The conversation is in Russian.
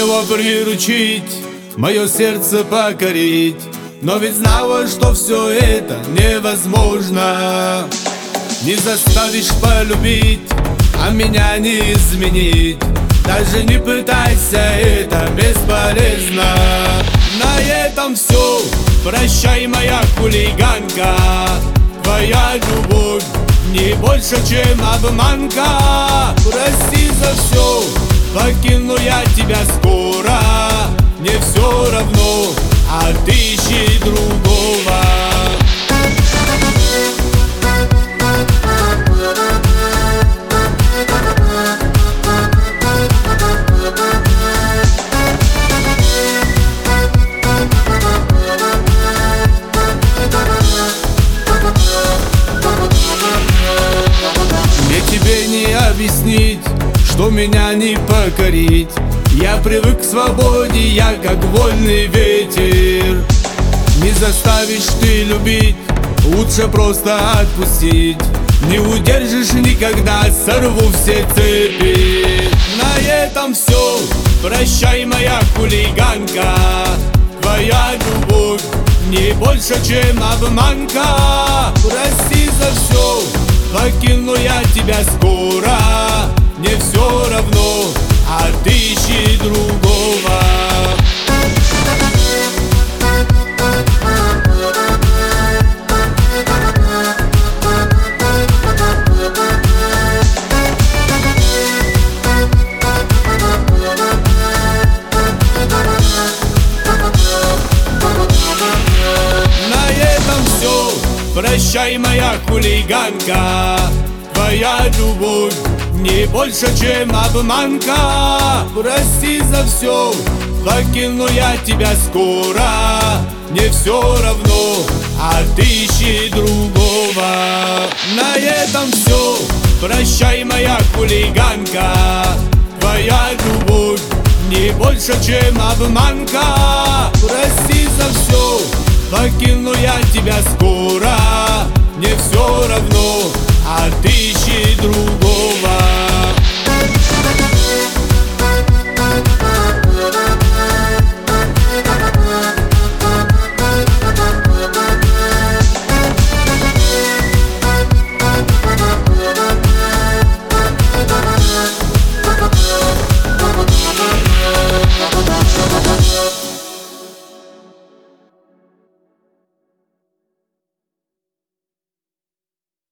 его приручить, мое сердце покорить. Но ведь знала, что все это невозможно. Не заставишь полюбить, а меня не изменить. Даже не пытайся, это бесполезно. На этом все, прощай, моя хулиганка. Твоя любовь не больше, чем обманка. Прости за все, покину я тебя скоро. Мне все равно, отыщи другого. Мне тебе не объяснить, что меня не покорить. Я привык к свободе, я как вольный ветер. Не заставишь ты любить, лучше просто отпустить. Не удержишь никогда, сорву все цепи. На этом все, прощай, моя хулиганка. Твоя любовь не больше, чем обманка. Прости за все, покину я тебя скоро. Мне все равно, отыщи другого. На этом все, прощай, моя хулиганка. Твоя любовь не больше, чем обманка. Прости за все, покину я тебя скоро. Мне все равно, отыщи другого. На этом все, прощай, моя хулиганка. Твоя любовь не больше, чем обманка. Прости за все, покину я тебя скоро. Мне все равно, а ты